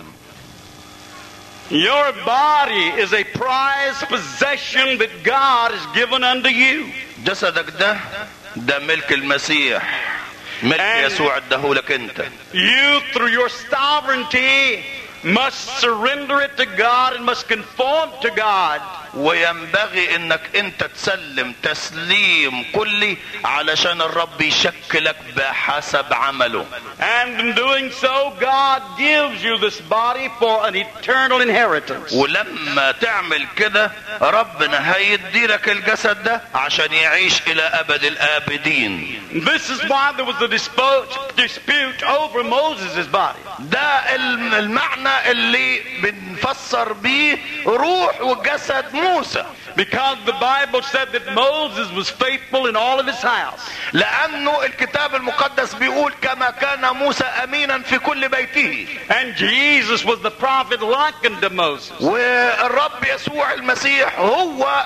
Your body is a prized possession that God has given unto you. جسدك ده ده ملك المسيح، ملك يسوع اداهولك انت. You through your sovereignty must surrender it to God and must conform to God. وينبغي انك انت تسلم تسليم كلي علشان الرب يشكلك بحسب عمله. And in doing so, God gives you this body for an eternal inheritance. ولما تعمل كده ربنا هيدي لك الجسد ده عشان يعيش الى ابد الابدين. This is why there was a dispute, dispute over Moses' body. ده المعنى اللي بنفسر بيه روح وجسد موسى. Because the Bible said that Moses was faithful in all of his house. لأنه الكتاب المقدس بيقول كما كان موسى أمينا في كل بيته. And Jesus was the prophet likened to Moses. والرب يسوع المسيح هو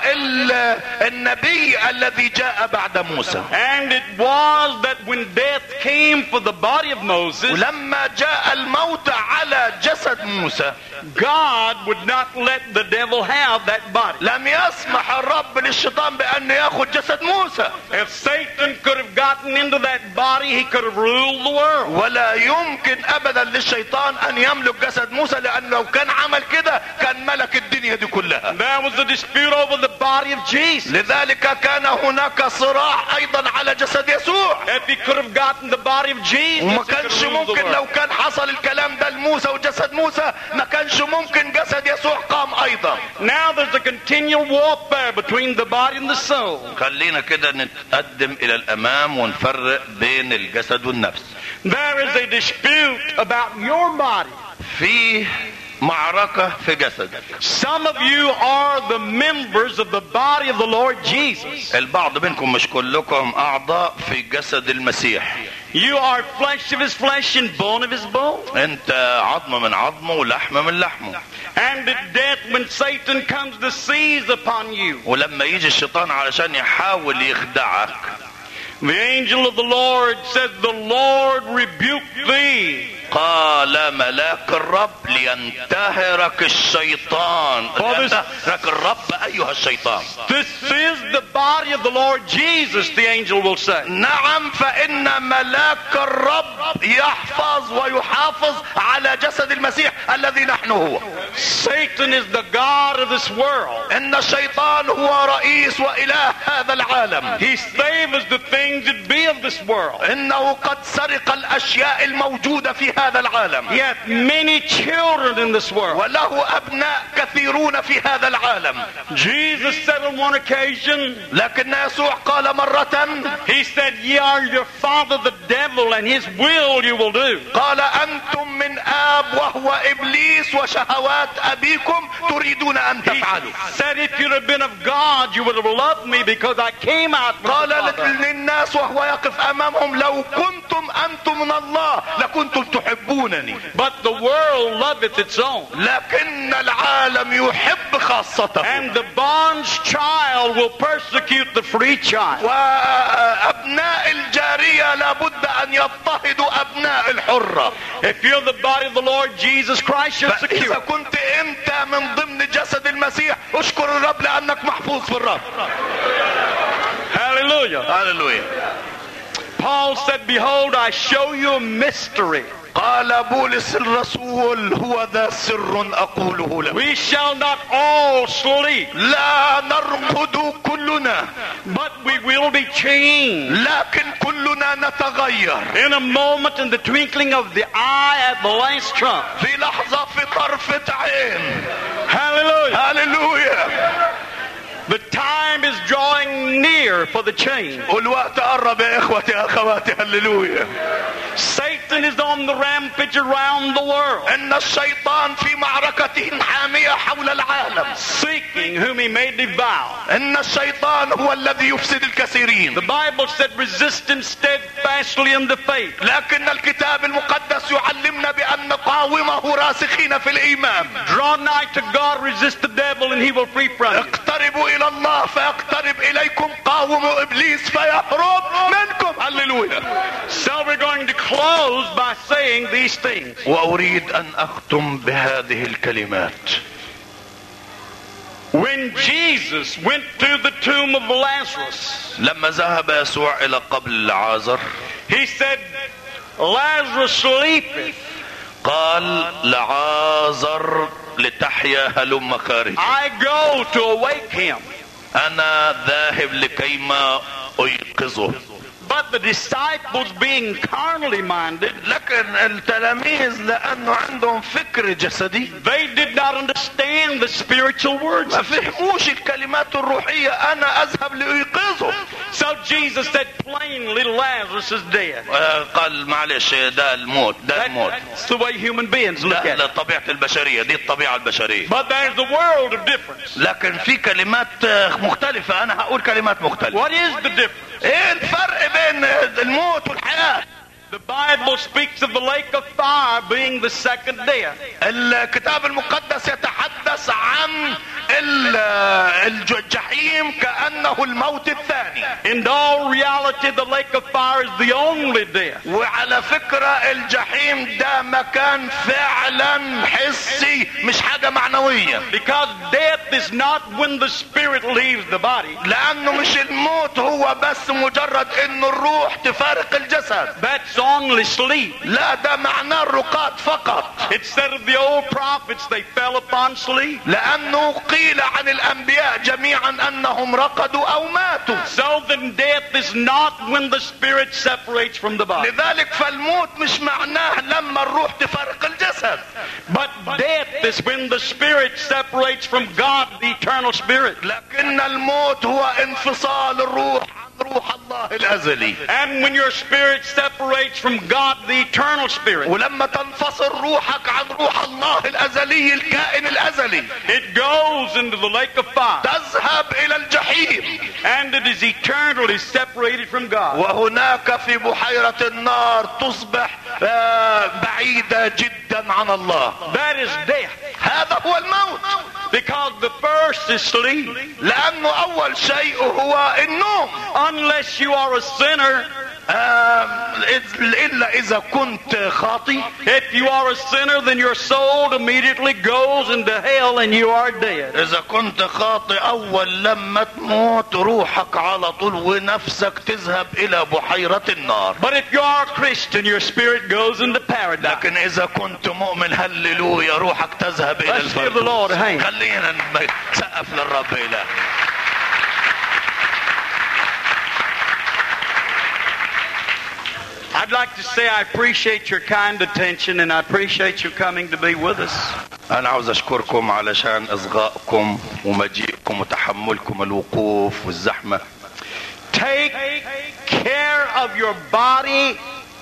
النبي الذي جاء بعد موسى. And it was that when death came for the body of Moses, ولما جاء الموت على جسد موسى, God would not let the devil have that body. لم يسمح الرب للشيطان بأن يأخذ جسد موسى. If Satan could have gotten into that body, he could have ruled the world. ولا يمكن أبدا للشيطان أن يملك جسد موسى لأنه لو كان عمل كده كان ملك الدنيا دي كلها. There was a dispute over the body of Jesus. لذلك كان هناك صراع أيضا على جسد يسوع. If he could have gotten the body of Jesus, وما كانش ممكن لو كان حصل الكلام ده لموسى وجسد موسى ما كانش ممكن جسد يسوع قام أيضا. Now there's a continual warfare between the body and the soul. خلينا كده نتقدم إلى الأمام ونفرق بين الجسد والنفس. There is a dispute about your body. في معركة في جسدك. Some of you are the members of the body of the Lord Jesus. البعض منكم مش كلكم أعضاء في جسد المسيح. You are flesh of his flesh and bone of his bone. أنت عظم من عظمه ولحم من لحمه. And at death, when Satan comes to seize upon you, ولما يجي الشيطان علشان يحاول يخدعك, the angel of the Lord says, "The Lord rebuke thee." قال ملاك الرب لينتهرك الشيطان. لينتهرك الرب أيها الشيطان. This is the body of the Lord Jesus, the angel will say. نعم فإن ملاك الرب يحفظ ويحافظ على جسد المسيح الذي نحن هو. Satan is the God of this world. إن الشيطان هو رئيس وإله هذا العالم. He favors the things that be of this world. إنه قد سرق الأشياء الموجودة في هذا العالم. He has many children in this world. وله أبناء كثيرون في هذا العالم. Jesus said on one occasion, لكن يسوع قال مرة, he said, "Ye are your father the devil, and his will you will do." قال أنتم من آب وهو إبليس وشهوات أبيكم تريدون أن تفعلوا. He said, "If you'd have been of God, you would have loved me because I came out from قال the Father." للناس وهو يقف أمامهم لو كنتم أنتم من الله لكنتم تحبونني. But the world loveth its own. لكن العالم يحب خاصته. And the bond's child will persecute the free child. وابناء الجارية لابد ان يضطهدوا ابناء الحرة. If you're the body of the Lord Jesus Christ, you're secure. إذا كنت انت من ضمن جسد المسيح اشكر الرب لانك محفوظ في الرب. Hallelujah. هاللويا. Paul said, behold, I show you a mystery. قال بولس الرسول هو ذا سر اقوله له. We shall not all sleep, لا نرقد كلنا but we will be changed. لكن كلنا نتغير. In a moment, in the twinkling of the eye, at the last trump. في لحظة في طرفة عين. Hallelujah. هاللويا. The time is drawing near for the change. والوقت قرب يا اخوتي يا اخواتي. هاللويا. Satan is on the rampage around the world, ان الشيطان في معركته حامية حول العالم. seeking whom he may devour. ان الشيطان هو الذي يفسد الكثيرين. The Bible said, resist him steadfastly in the faith. لكن الكتاب المقدس يعلمنا بان نقاومه راسخين في الايمان. Draw nigh to God, resist the devil, and he will flee from you. اقتربوا الى الله فيقترب اليكم. قاوموا ابليس فيهرب منكم. هللويا. So we're going to close by saying these things. واريد ان اختم بهذه الكلمات. When Jesus went to the tomb of Lazarus, لما ذهب يسوع الى قبر لعازر he said, Lazarus sleepeth. قال لعازر لتحيا هلم خارج. I go to awake him. انا ذاهب لكيما ايقظه. But the disciples, being carnally minded, لكن التلاميذ لانه عندهم فكر جسدي they did not understand the spiritual words. ما فهموش الكلمات الروحية. انا اذهب لايقظه. So Jesus said plainly, Lazarus is dead. قال معلش ده الموت ده الموت. That's the way human beings look لا at لا it. طبيعة البشرية دي الطبيعة البشرية. But there's a world of difference. لكن في كلمات مختلفة. انا هقول كلمات مختلفة. What is the difference? ايه الفرق بين الموت والحياة؟ The Bible speaks of the lake of fire being the second death. الكتاب المقدس يتحدث عن الجحيم كأنه الموت الثاني. In all reality, the lake of fire is the only death. وعلى فكرة الجحيم ده مكان فعلا حسي مش حاجة معنوية. Because death is not when the spirit leaves the body. لأنه مش الموت هو بس مجرد إنه الروح تفارق الجسد. That's only sleep. لا ده معناه الرقاد فقط. It said of the old prophets, they fell upon sleep. لأنه قيل عن الأنبياء جميعا أنهم رقدوا أو ماتوا. So then death is not when the spirit separates from the body. لذلك فالموت مش معناه لما الروح تفارق الجسد. But death is when the spirit separates from God, the eternal spirit. لكن الموت هو انفصال الروح عن روح الله الأزلي. And when your spirit separates from God, the eternal spirit, ولما تنفصل روحك عن روح الله الأزلي الكائن الأزلي, it goes into the lake of fire. تذهب إلى الجحيم. And it is eternally separated from God. وهناك في بحيرة النار تصبح بعيدة جدا عن الله. That is death. هذا هو الموت. Because the first is sleep. لأنه أول شيء هو النوم. Unless you are a sinner, إلا إذا كنت خاطي. If you are a sinner, then your soul immediately goes into hell and you are dead. إذا كنت خاطي أول لما تموت روحك على طول ونفسك تذهب إلى بحيرة النار. But if you are a Christian, your spirit goes into paradise. لكن إذا كنت مؤمن هللويا روحك تذهب إلى الفردوس. خلينا نسقف للرب إله. I'd like to say I appreciate your kind attention and I appreciate you coming to be with us. أنا عاوز أشكركم علشان إصغائكم ومجيئكم وتحملكم الوقوف والزحمة. Take care of your body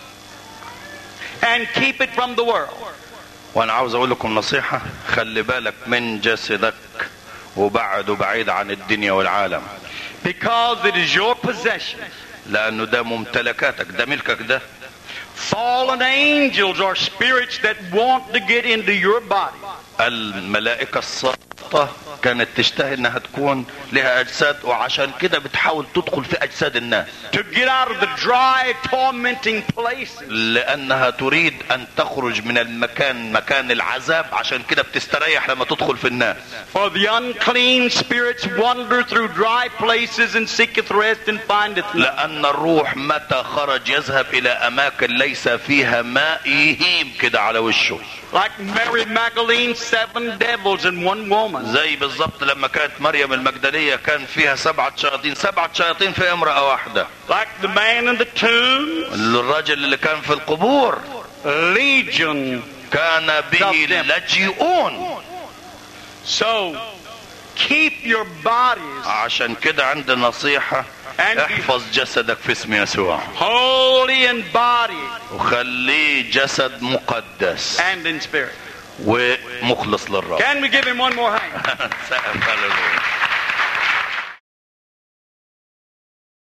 and keep it from the world. وأنا عاوز أقول لكم نصيحة، خلي بالك من جسدك وبعد وبعيد عن الدنيا والعالم. Because it is your possession. لأنه ده ممتلكاتك، ده ملكك ده. Fallen angels are spirits that want to get into your body. الملائكة الساقطة كانت تشتهي انها تكون لها اجساد، وعشان كده بتحاول تدخل في اجساد الناس. To get out of the dry, tormenting places. لانها تريد ان تخرج من المكان مكان العذاب، عشان كده بتستريح لما تدخل في الناس. For the unclean spirits wander through dry places and seeketh rest and findeth none. لان الروح متى خرج يذهب الى اماكن ليس فيها ماء يهيم كده على وشه. Like Mary Magdalene, seven devils in one woman. زي بالضبط لما كانت مريم المجدلية كان فيها سبعة شياطين، سبعة شياطين في امرأة واحدة. Like the man in the tomb. الراجل اللي كان في القبور. Legion. كان به لاجئون. So keep your bodies. عشان كده عند نصيحة احفظ جسدك في اسم يسوع. Holy in body. وخليه جسد مقدس. And in spirit. ومخلص للرب. Can we give him one more hand?